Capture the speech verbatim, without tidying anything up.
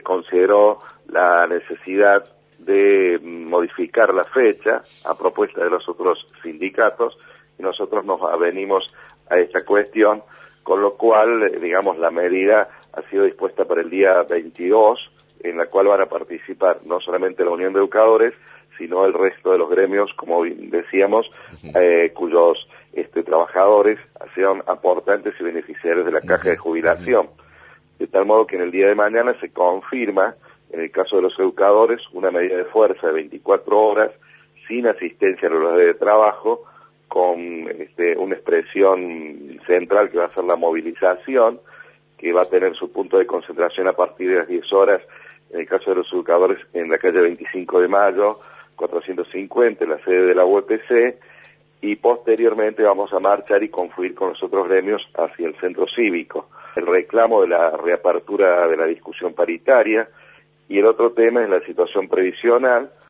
consideró la necesidad de modificar la fecha a propuesta de los otros sindicatos y nosotros nos avenimos a esta cuestión, con lo cual, digamos, la medida ha sido dispuesta para el día veintidós, en la cual van a participar no solamente la Unión de Educadores, sino el resto de los gremios, como decíamos, eh, cuyos este, trabajadores sean aportantes y beneficiarios de la caja de jubilación. De tal modo que en el día de mañana se confirma, en el caso de los educadores, una medida de fuerza de veinticuatro horas, sin asistencia a los de trabajo, con este, una expresión central que va a ser la movilización, que va a tener su punto de concentración a partir de las diez horas, en el caso de los educadores, en la calle veinticinco de mayo, cuatrocientos cincuenta, en la sede de la U E P C, y posteriormente vamos a marchar y confluir con los otros gremios hacia el centro cívico. El reclamo de la reapertura de la discusión paritaria, y el otro tema es la situación previsional,